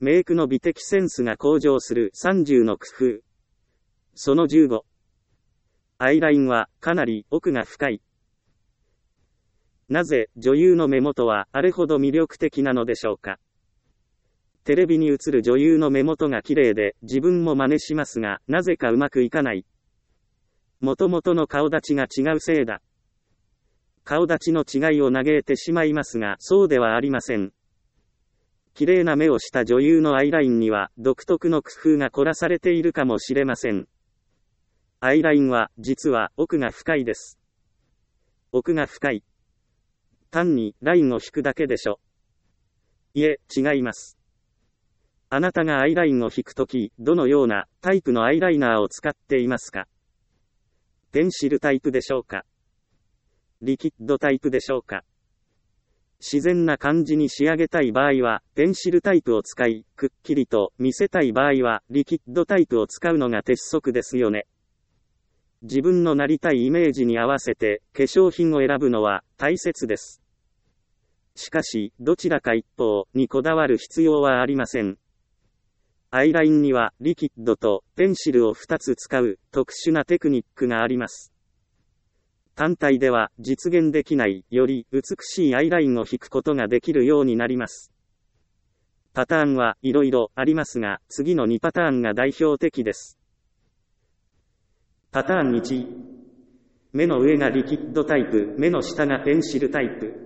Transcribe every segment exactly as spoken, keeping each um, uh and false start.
メイクの美的センスが向上するさんじゅうの工夫。そのじゅうご。アイラインはかなり奥が深い。なぜ女優の目元はあれほど魅力的なのでしょうか。テレビに映る女優の目元が綺麗で自分も真似しますが、なぜかうまくいかない。もともとの顔立ちが違うせいだ。顔立ちの違いを嘆いてしまいますが、そうではありません。綺麗な目をした女優のアイラインには独特の工夫が凝らされているかもしれません。アイラインは実は奥が深いです。奥が深い。単にラインを引くだけでしょ。いえ、違います。あなたがアイラインを引くとき、どのようなタイプのアイライナーを使っていますか？ペンシルタイプでしょうか？リキッドタイプでしょうか？自然な感じに仕上げたい場合は、ペンシルタイプを使い、くっきりと見せたい場合は、リキッドタイプを使うのが鉄則ですよね。自分のなりたいイメージに合わせて、化粧品を選ぶのは大切です。しかし、どちらか一方にこだわる必要はありません。アイラインには、リキッドとペンシルをふたつ使う特殊なテクニックがあります。単体では実現できない、より美しいアイラインを引くことができるようになります。パターンはいろいろありますが、次のにパターンが代表的です。パターンいち。目の上がリキッドタイプ、目の下がペンシルタイプ。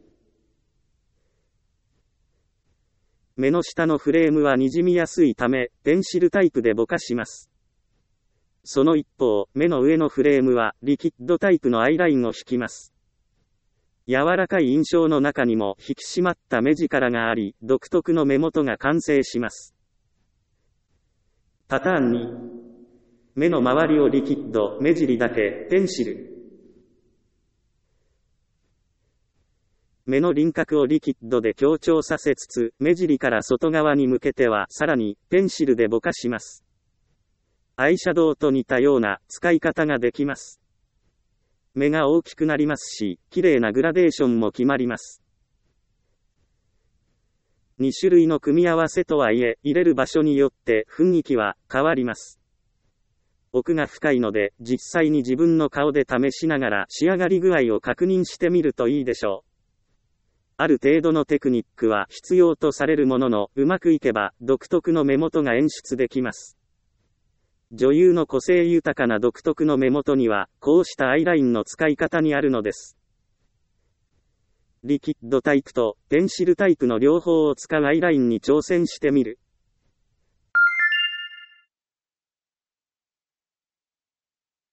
目の下のフレームは滲みやすいため、ペンシルタイプでぼかします。その一方、目の上のフレームはリキッドタイプのアイラインを引きます。柔らかい印象の中にも引き締まった目力があり、独特の目元が完成します。パターンに。目の周りをリキッド、目尻だけペンシル。目の輪郭をリキッドで強調させつつ、目尻から外側に向けてはさらにペンシルでぼかします。アイシャドウと似たような使い方ができます。目が大きくなりますし、綺麗なグラデーションも決まります。に種類の組み合わせとはいえ、入れる場所によって雰囲気は変わります。奥が深いので、実際に自分の顔で試しながら仕上がり具合を確認してみるといいでしょう。ある程度のテクニックは必要とされるものの、うまくいけば独特の目元が演出できます。女優の個性豊かな独特の目元には、こうしたアイラインの使い方にあるのです。リキッドタイプとペンシルタイプの両方を使うアイラインに挑戦してみる。